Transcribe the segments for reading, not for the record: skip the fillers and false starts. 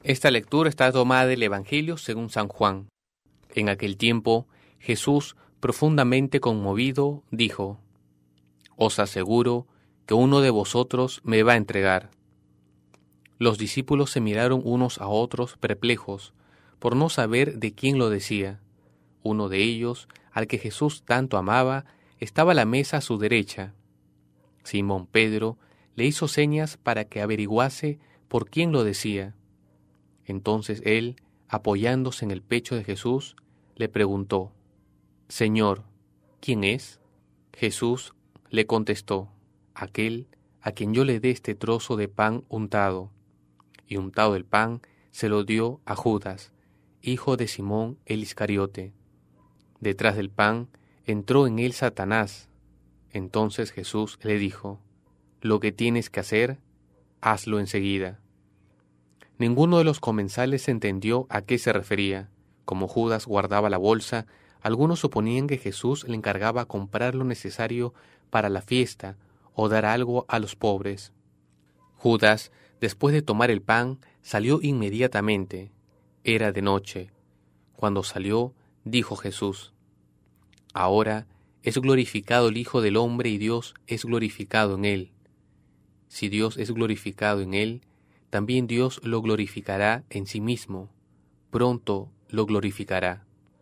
Esta lectura está tomada del Evangelio según San Juan. En aquel tiempo, Jesús, profundamente conmovido, dijo: Os aseguro que uno de vosotros me va a entregar. Los discípulos se miraron unos a otros perplejos, por no saber de quién lo decía. Uno de ellos, al que Jesús tanto amaba, estaba a la mesa a su derecha. Simón Pedro le hizo señas para que averiguase por quién lo decía. Entonces él, apoyándose en el pecho de Jesús, le preguntó: Señor, ¿quién es? Jesús le contestó: aquel a quien yo le dé este trozo de pan untado. Y untado el pan, se lo dio a Judas, hijo de Simón el Iscariote. Detrás del pan entró en él Satanás. Entonces Jesús le dijo: Lo que tienes que hacer, hazlo enseguida. Ninguno de los comensales entendió a qué se refería. Como Judas guardaba la bolsa, algunos suponían que Jesús le encargaba comprar lo necesario para la fiesta o dar algo a los pobres. Judas, después de tomar el pan, salió inmediatamente. Era de noche. Cuando salió, dijo Jesús: Ahora es glorificado el Hijo del Hombre y Dios es glorificado en él. Si Dios es glorificado en él, también Dios lo glorificará en sí mismo. Pronto lo glorificará.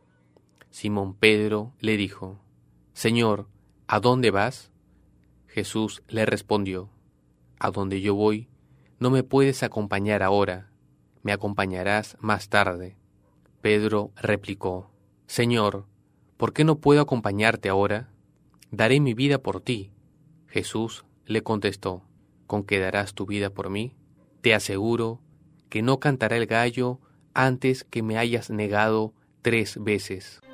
Simón Pedro le dijo: Señor, ¿a dónde vas? Jesús le respondió: A donde yo voy, no me puedes acompañar ahora, me acompañarás más tarde. Pedro replicó: Señor, ¿por qué no puedo acompañarte ahora? Daré mi vida por ti. Jesús le contestó: ¿Con qué darás tu vida por mí? Te aseguro que no cantará el gallo antes que me hayas negado 3 veces.